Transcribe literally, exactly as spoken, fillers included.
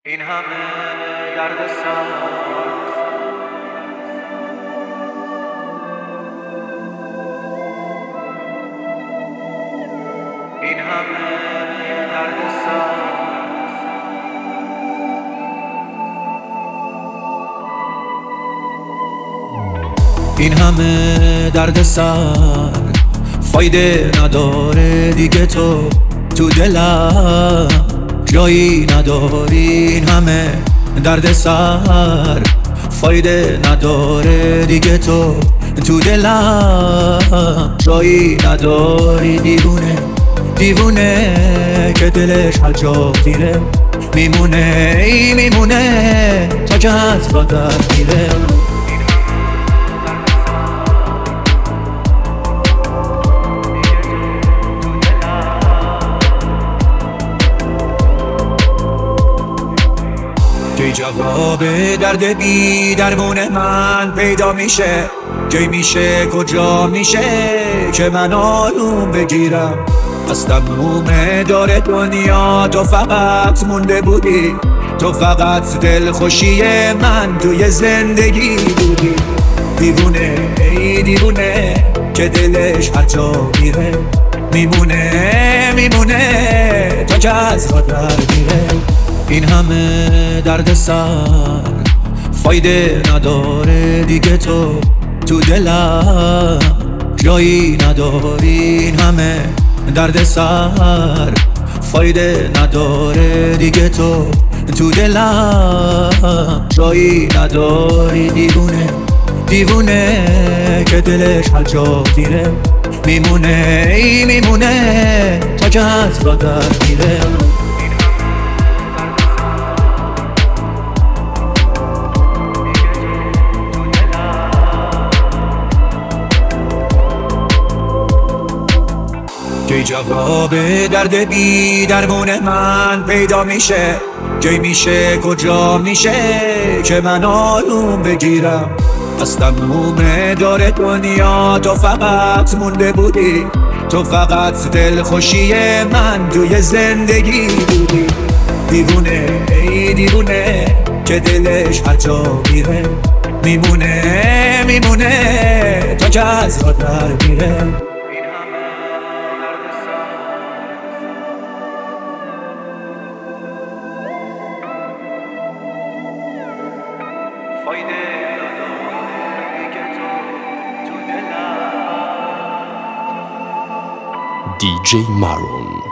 این همه درد سر، این همه درد سر، این همه درد سر فایده نداره دیگه. تو تو دلم جایی نداری. این همه درد سر فایده نداره دیگه. تو تو دلم جایی نداری. دیوونه دیوونه که دلش هر جا دیره میمونه، ای میمونه تا که از را در میره. کی جواب درد بی درمون من پیدا میشه؟ کی میشه کجا میشه که من آروم بگیرم؟ از تموم داره دنیا تو فقط مونده بودی، تو فقط دلخوشی من توی زندگی بودی. دیوونه ای دیوونه که دلش هر جا میره میمونه، میمونه تا که از را در میره. این همه درد سر فایده نداره دیگه. تو تو دلم جایی نداری. این همه درد سر فایده نداره دیگه. تو تو دلم جایی نداری. دیوونه دیوونه که دلش هر جا دیره میمونه، ای میمونه تا که از را در میره. کی جواب درد بی درمون من پیدا میشه؟ کی میشه کجا میشه که من آروم بگیرم؟ از تموم داره دنیا تو فقط مونده بودی، تو فقط دلخوشی من توی زندگی بودی. دیوونه ای دیوونه که دلش هر جا میره میمونه، میمونه تا که از را در میره. دی جی Maroon.